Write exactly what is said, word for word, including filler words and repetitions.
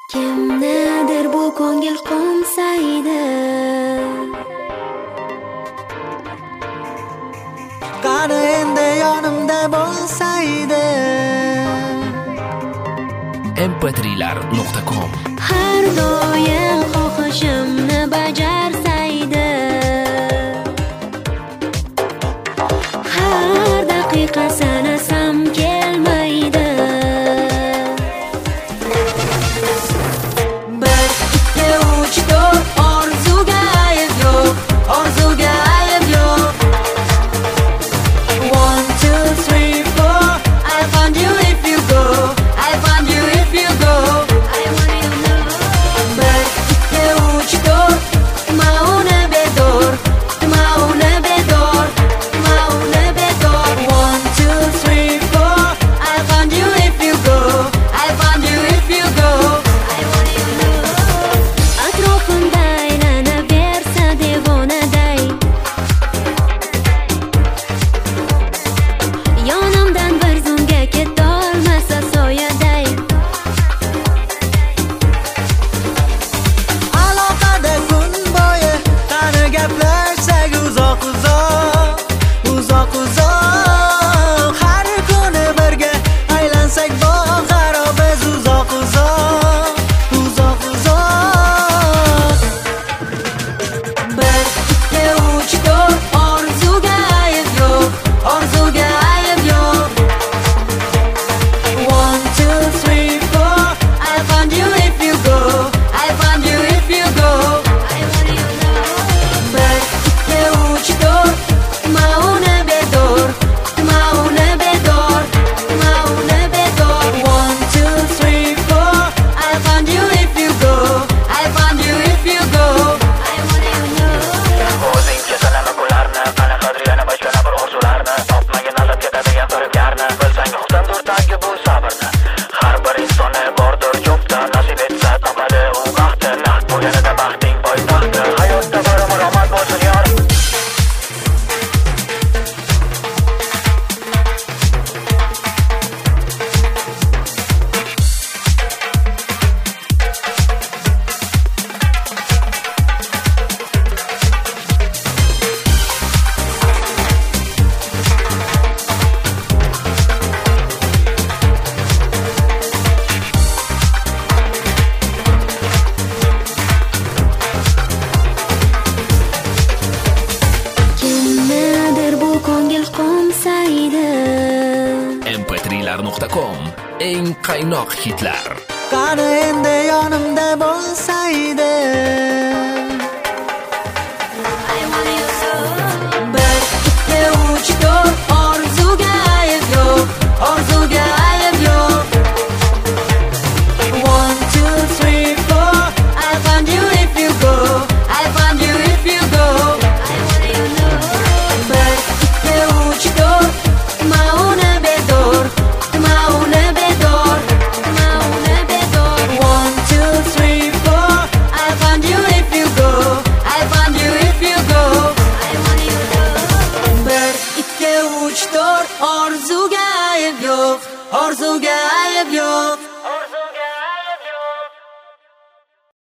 Kimnidir bu ko'ngil qo'msaydi, qani endi yonimda bo'lsaydi. em pe trilar nuqta com har doim xohishimni bajarsaydi, har daqiqa sanasam kelmaydi. Bir, ikki, uch, to'rt, orzuga ayb yo'q, orzuga ayb yo'q. One, two, three, four, I found you if you go, I found you if you go. I want you to know. Bir, ikki, uch, to'rt, mauna bedor, mauna bedor, mauna bedor. One, two, three, four, I found you if you go, I found you if you go. I want you to know. Atrofimda aylanaversa devonaday, yonimdan bir zumga ketolmasa soyaday. Aloqada kun bo'yi qani gaplashsak uzoq uzoq, uzoq uzoq. Har kuni birga aylansak bog'aro biz uzoq uzoq, uzoq uzoq. Bir, ikki, uch, to'rt, orzuga ayb yo'q, orzuga ayb yo'q. One, two, three, four, I found you if you go, I found you if you go. I want you to know. Bir, ikki, uch, to'rt, mauna bedor, mauna bedor, mauna bedor. One, two, three, four, I found you if you go, I found you if you go. I want you to know. O'zing kesalama kunlarni, qani qadriyana boshqana bir orzularni, topmagan azab ketadigan firibgarni, bilsang xursanddir tagi bu sabrni. Har bir insonni bordir cho'pda, nasib etsa topadi u baxtni, naqd bo'lganida baxting poytaxti. Hayotda barobar omad bo'lsin yorim. Kimnidir bu ko'ngil qo'msaydi, em pe trilar nuqta com eng qaynoq hitlar. Qani endi yonimda bo'lsaydi.